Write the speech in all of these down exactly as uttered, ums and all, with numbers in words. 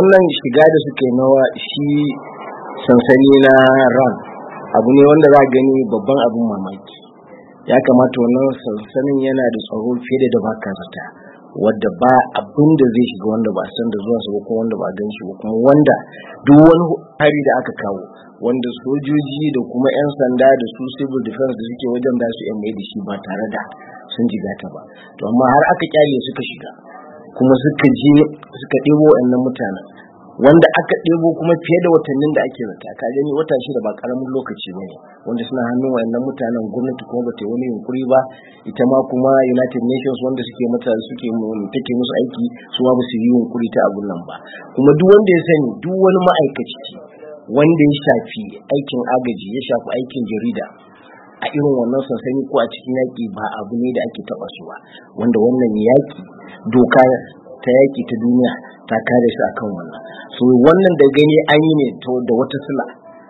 wannan shiga da suke nawa shi sansani na ran abu ne wanda za gani babban abin mamaki. Ya kamata wannan sansanin yana da tsaro fiye da baka zata, wadda ba abin da zai shiga wanda ba san da zuwa ba, kuma wanda ba gan shi ba, kuma wanda duk wani hari da aka kawo wanda sojoji da kuma yan sanda da su civil defense da suke wajen da su yan mai da shi ba tare da sun jigata ba. To amma har aka kyale suka shiga kuma suka je suka ɗebo wayannan mutanen wanda aka ɗebo kuma fiye da watannin da ake zata. Ka gani wata shida ba karamin lokaci ba ne wanda suna hannun wayannan mutanen, gwamnati kuma ba ta yi wani yunkuri ba, ita ma kuma United Nations wanda suke mata suke take musu aiki su ma ba su yi yunkuri ta abun nan ba. Kuma duk wanda ya sani, duk wani ma'aikaci wanda ya shafi aikin agaji, ya shafi aikin jarida a irin wannan sansani ko a cikin yaƙi, ba abu ne da ake taɓa su ba, wanda wannan yaƙi doka ta yaƙi ta duniya ta kare su akan wannan. So wannan da gani an yi ne da wata sila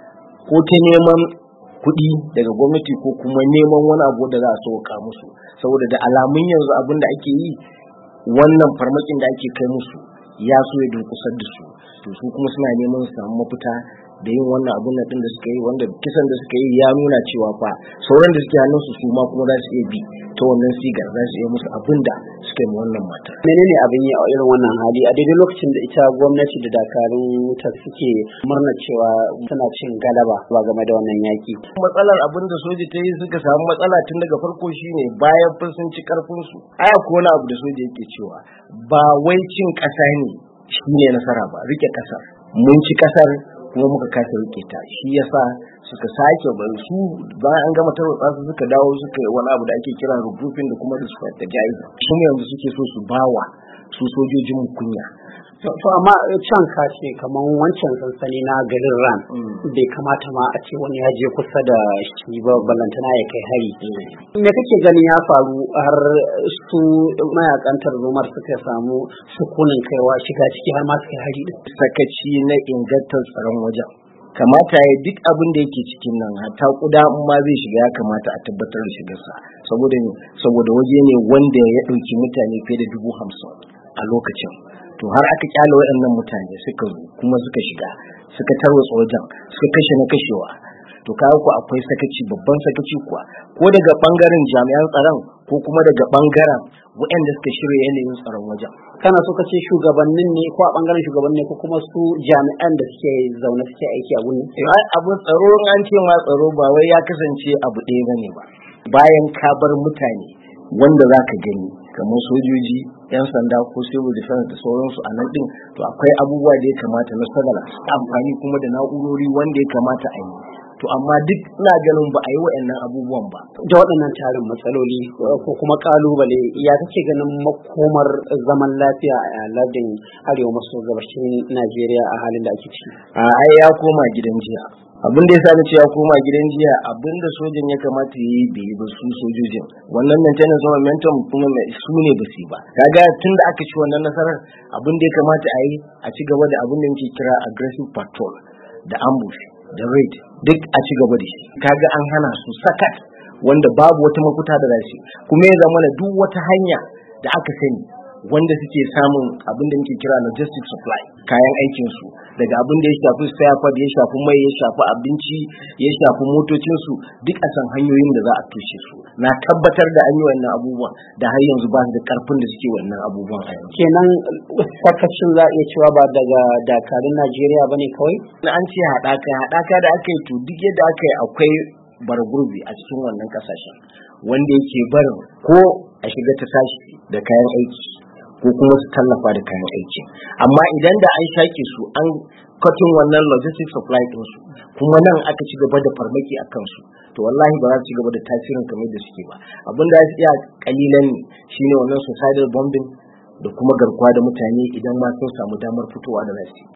ko ta neman kuɗi daga gwamnati ko kuma neman wani abu da za a sauka musu, saboda da alamun yanzu abin da ake yi, wannan farmakin da ake kai musu ya so ya durkusar da su, to su kuma suna neman su samu mafita da yin wannan abun nan din da suka yi, wanda kisan da suka yi ya nuna cewa fa sauran da suke hannun su su ma kuma za su iya bi ta wannan sigar, za su iya musu abin da suka yi wannan matar. Menene abin yi a irin wannan hali a daidai lokacin da ita gwamnati da dakarun ta suke murna cewa tana cin galaba ba game da wannan yaki? Matsalar abin da soja ta yi suka samu matsala tun daga farko shine bayan fa sun ci karfin su. Aya ko wani abu da soja yake cewa ba wai cin kasa ne shine nasara ba, rike kasar. Mun ci kasar kuma muka kasa rike ta, shi yasa suka sake bari su bayan an gama tarwatsa su suka dawo suka yi wani abu da ake kira regrouping da kuma da suka ta jayi su ne yanzu suke so su bawa su sojojin kunya. To amma can ka ce kamar wancan sansani na garin ran bai kamata ma a ce wani ya je kusa da shi ba, ballantana ya kai hari. Me kake ganin ya faru har su mayakan tarzomar suka samu sukunin kaiwa shiga ciki har ma suka hari? Sakaci na ingantar tsaron wajen. Kamata ya duk abin da yake cikin nan, hatta kuda in ma zai shiga ya kamata a tabbatar da shigarsa, saboda saboda waje ne wanda ya ɗauki mutane fiye da dubu hamsin a lokacin. To har aka kyale waɗannan mutane suka zo kuma suka shiga suka tarwatsa wajen, suka kashe na kashewa. To kawo ku akwai sakaci, babban sakaci kuwa, ko daga bangaren jami'an tsaron ko kuma daga bangaren waɗanda suka shirya yanayin tsaron wajen. Kana so ka ce shugabannin ne ko a bangaren shugabannin ne ko kuma su jami'an da suke zaune suke aiki a wurin? Abun tsaro an ce ma tsaro ba wai ya kasance abu ɗaya bane ba. Bayan ka bar mutane wanda za ka gani kamar sojoji, yan sanda ko civil defense da sauransu a nan din, to akwai abubuwa da ya kamata na sadala amfani kuma da na'urori wanda ya kamata a yi. To amma duk ina ganin ba a yi wa'annan abubuwan ba. Da waɗannan tarin matsaloli ko kuma kalubale, ya kake ganin makomar zaman lafiya a lardin arewa maso gabashin Najeriya a halin da ake ciki? A ai ya koma gidan jiya. Abin da ya sani ce ya koma gidan jiya, abin da sojan ya kamata ya yi bai yi ba, su sojojin wannan maintenance momentum kuma su ne ba su yi ba. Kaga tun da aka ci wannan nasarar, abin da ya kamata a yi a ci gaba da abin da muke kira aggressive patrol da ambush da raid, duk a ci gaba da shi. Kaga an hana su sakat wanda babu wata mafuta da rashi, kuma ya zama duk wata hanya da aka sani wanda suke samun abin da muke kira logistic supply, kayan aikin su, daga abin da ya shafi spare part, ya shafi mai, ya shafi abinci, ya shafi motocin su, duk a san hanyoyin da za a tushe su. Na tabbatar da an yi wannan abubuwan da har yanzu ba su da karfin da suke wannan abubuwan a yanzu. Kenan sakacin za a iya cewa ba daga dakarun Najeriya bane kawai? Na an ce haɗaka haɗaka da aka yi, to duk yadda aka yi akwai bargurbi a cikin wannan kasashen wanda yake barin ko a shiga ta tashi da kayan aiki ko kuma su tallafa da kayan aiki. Amma idan da an shaƙe su, an cutting wannan logistic supply din su, kuma nan aka ci gaba da farmaki a kansu, to wallahi ba za su ci gaba da tasirin kamar da suke ba. Abin da ya iya kalilan ne shine wannan suicidal bombing da kuma garkuwa da mutane idan ma sun samu damar fitowa da nasi.